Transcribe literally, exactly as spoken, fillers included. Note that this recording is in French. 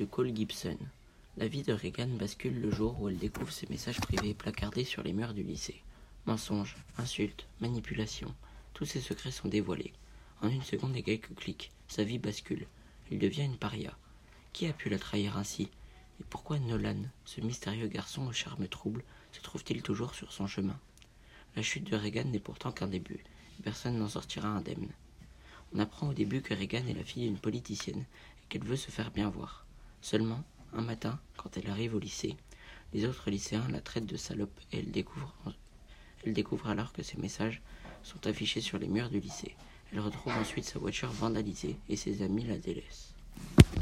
de Cole Gibson. La vie de Regan bascule le jour où elle découvre ses messages privés placardés sur les murs du lycée. Mensonges, insultes, manipulations, tous ses secrets sont dévoilés. En une seconde et quelques clics, sa vie bascule. Elle devient une paria. Qui a pu la trahir ainsi? Et pourquoi Nolan, ce mystérieux garçon au charme trouble, se trouve-t-il toujours sur son chemin? La chute de Regan n'est pourtant qu'un début, et personne n'en sortira indemne. On apprend au début que Regan est la fille d'une politicienne et qu'elle veut se faire bien voir. Seulement, un matin, quand elle arrive au lycée, les autres lycéens la traitent de salope et elle découvre, elle découvre alors que ces messages sont affichés sur les murs du lycée. Elle retrouve ensuite sa voiture vandalisée et ses amis la délaissent.